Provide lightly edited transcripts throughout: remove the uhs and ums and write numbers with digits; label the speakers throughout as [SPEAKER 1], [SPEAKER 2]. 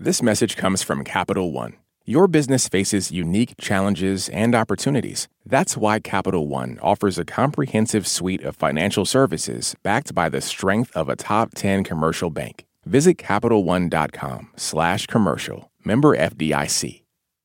[SPEAKER 1] This message comes from Capital One. Your business faces unique challenges and opportunities. That's why Capital One offers a comprehensive suite of financial services backed by the strength of a top 10 commercial bank. Visit CapitalOne.com/commercial. Member FDIC.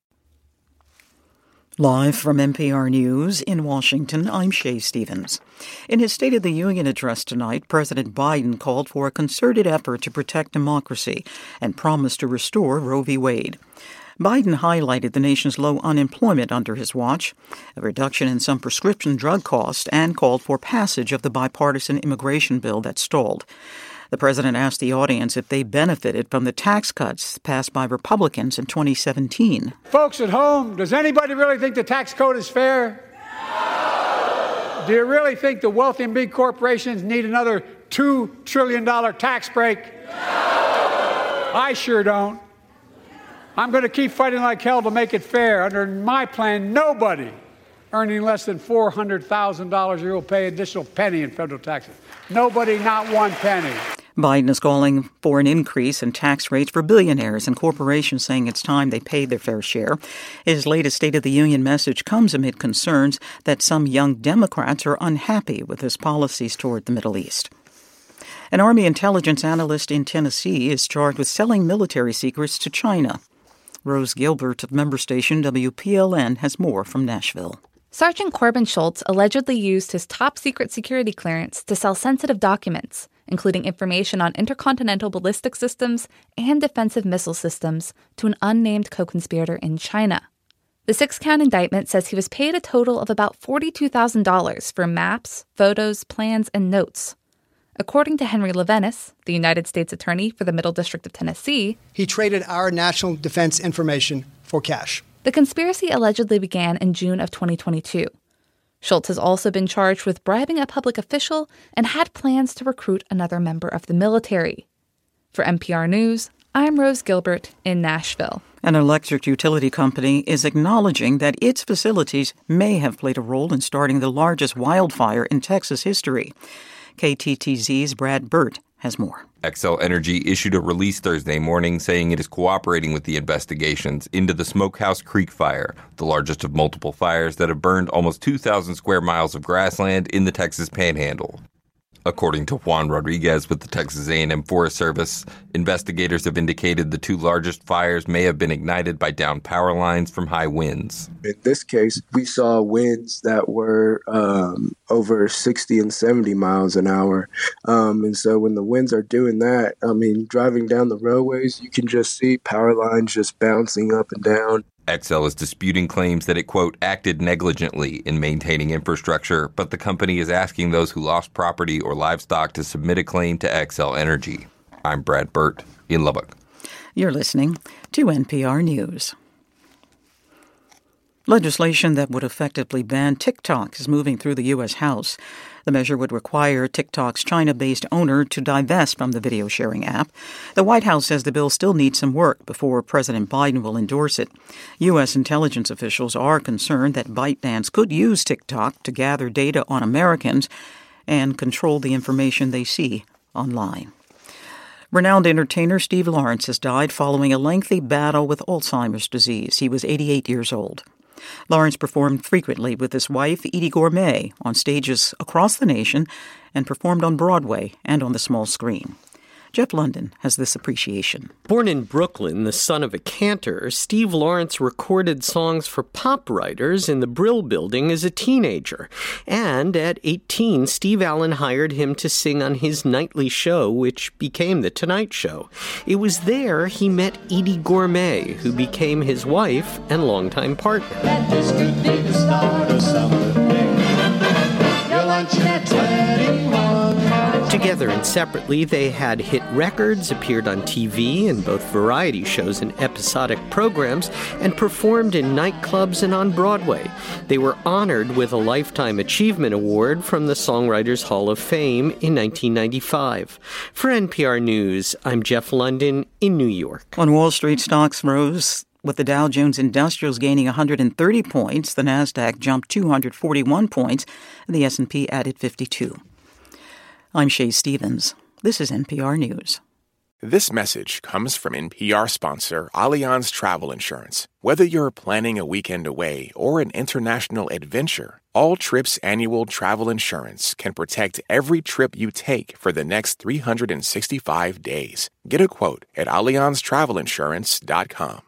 [SPEAKER 2] Live from NPR News in Washington, I'm Shay Stevens. In his State of the Union address tonight, President Biden called for a concerted effort to protect democracy and promised to restore Roe v. Wade. Biden highlighted the nation's low unemployment under his watch, a reduction in some prescription drug costs, and called for passage of the bipartisan immigration bill that stalled. The president asked the audience if they benefited from the tax cuts passed by Republicans in 2017.
[SPEAKER 3] Folks at home, does anybody really think the tax code is fair? No. Do you really think the wealthy and big corporations need another $2 trillion tax break? No. I sure don't. I'm going to keep fighting like hell to make it fair. Under my plan, nobody earning less than $400,000 a year will pay an additional penny in federal taxes. Nobody, not one penny.
[SPEAKER 2] Biden is calling for an increase in tax rates for billionaires and corporations, saying it's time they paid their fair share. His latest State of the Union message comes amid concerns that some young Democrats are unhappy with his policies toward the Middle East. An Army intelligence analyst in Tennessee is charged with selling military secrets to China. Rose Gilbert of member station WPLN has more from Nashville.
[SPEAKER 4] Sergeant Corbin Schultz allegedly used his top-secret security clearance to sell sensitive documents, including information on intercontinental ballistic systems and defensive missile systems, to an unnamed co-conspirator in China. The 6-count indictment says he was paid a total of about $42,000 for maps, photos, plans, and notes. According to Henry Levenis, the United States Attorney for the Middle District of Tennessee,
[SPEAKER 5] he traded our national defense information for cash.
[SPEAKER 4] The conspiracy allegedly began in June of 2022. Schultz has also been charged with bribing a public official and had plans to recruit another member of the military. For NPR News, I'm Rose Gilbert in Nashville.
[SPEAKER 2] An electric utility company is acknowledging that its facilities may have played a role in starting the largest wildfire in Texas history. KTTZ's Brad Burt has more.
[SPEAKER 6] Xcel Energy issued a release Thursday morning saying it is cooperating with the investigations into the Smokehouse Creek fire, the largest of multiple fires that have burned almost 2,000 square miles of grassland in the Texas Panhandle. According to Juan Rodriguez with the Texas A&M Forest Service, investigators have indicated the two largest fires may have been ignited by downed power lines from high winds.
[SPEAKER 7] In this case, we saw winds that were over 60 and 70 miles an hour. And so when the winds are doing that, driving down the roadways, you can just see power lines just bouncing up and down.
[SPEAKER 6] Xcel is disputing claims that it, quote, acted negligently in maintaining infrastructure, but the company is asking those who lost property or livestock to submit a claim to Xcel Energy. I'm Brad Burt in Lubbock.
[SPEAKER 2] You're listening to NPR News. Legislation that would effectively ban TikTok is moving through the U.S. House. The measure would require TikTok's China-based owner to divest from the video-sharing app. The White House says the bill still needs some work before President Biden will endorse it. U.S. intelligence officials are concerned that ByteDance could use TikTok to gather data on Americans and control the information they see online. Renowned entertainer Steve Lawrence has died following a lengthy battle with Alzheimer's disease. He was 88 years old. Lawrence performed frequently with his wife, Edie Gourmet, on stages across the nation and performed on Broadway and on the small screen. Jeff London has this appreciation.
[SPEAKER 8] Born in Brooklyn, the son of a cantor, Steve Lawrence recorded songs for pop writers in the Brill Building as a teenager. And at 18, Steve Allen hired him to sing on his nightly show, which became The Tonight Show. It was there he met Edie Gourmet, who became his wife and longtime partner.
[SPEAKER 9] That this could be the start of something. Your lunch at 21.
[SPEAKER 8] Together and separately, they had hit records, appeared on TV in both variety shows and episodic programs, and performed in nightclubs and on Broadway. They were honored with a Lifetime Achievement Award from the Songwriters Hall of Fame in 1995. For NPR News, I'm Jeff London in New York.
[SPEAKER 2] On Wall Street, stocks rose with the Dow Jones Industrials gaining 130 points. The Nasdaq jumped 241 points, and the S&P added 52. I'm Shay Stevens. This is NPR News.
[SPEAKER 1] This message comes from NPR sponsor Allianz Travel Insurance. Whether you're planning a weekend away or an international adventure, All Trips annual travel insurance can protect every trip you take for the next 365 days. Get a quote at AllianzTravelinsurance.com.